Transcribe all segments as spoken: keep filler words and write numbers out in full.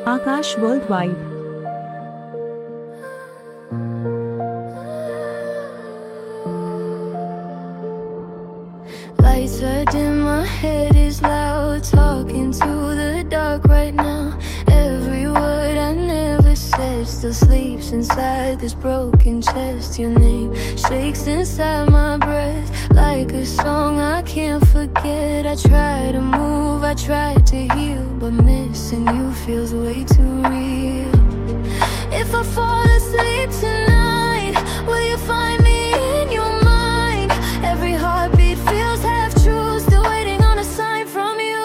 Akash Worldwide. Lights are dim, my head is loud, talking to the dark right now. Every word I never said still sleeps inside this broken chest. Your name shakes inside my breath like a song I can't forget. I try to move, I try to heal, but missing you feels way too real. If I fall asleep tonight, will you find me in your mind? Every heartbeat feels half true, still waiting on a sign from you.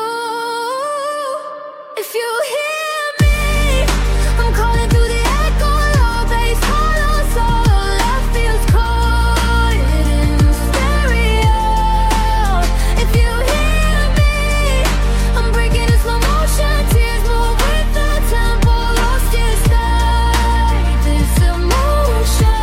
If you hear me, I'm calling through the echo, low bass, hollow solo, left feels cold in stereo. If you hear me, I'm breaking in slow motion, tears move with the tempo, lost inside this emotion.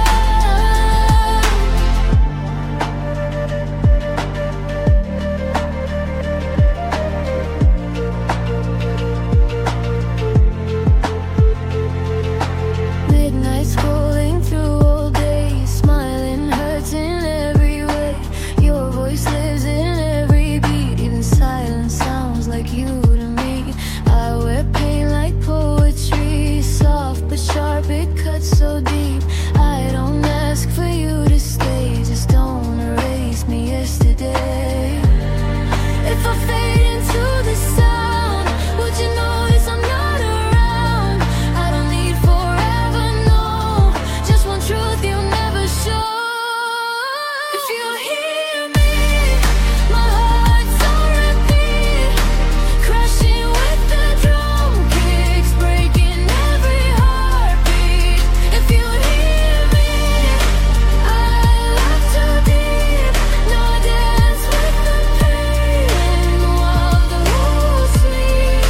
Midnight scrolling through all day, smiling hurts in every way. Your voice lives in every beat, even silence sounds like you to me. I wear pain like poetry, soft but sharp, it cuts so deep. I don't ask for you to stay, just don't erase me yesterday. If I fade into the sound, would you notice I'm not around? I don't need forever, no, just one truth you never show. If you hear me, my heart's on repeat, crashing with the drum kicks, breaking every heartbeat. If you hear me, I love too deep, no, I dance with the pain while the rules sleep.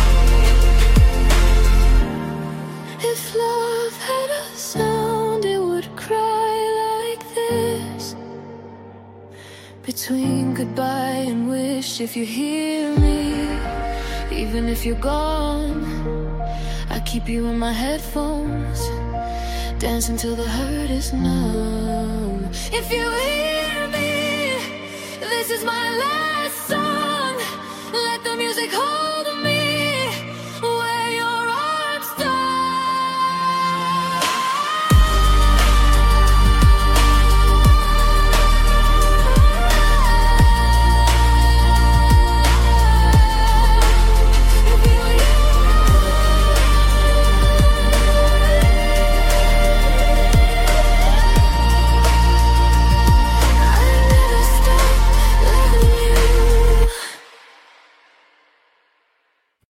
If love had a sound, it would cry like this. Between goodbye and wish, if you hear me, even if you're gone, I keep you in my headphones, dancing till the hurt is numb. If you hear me, this is my last song. Let the music hold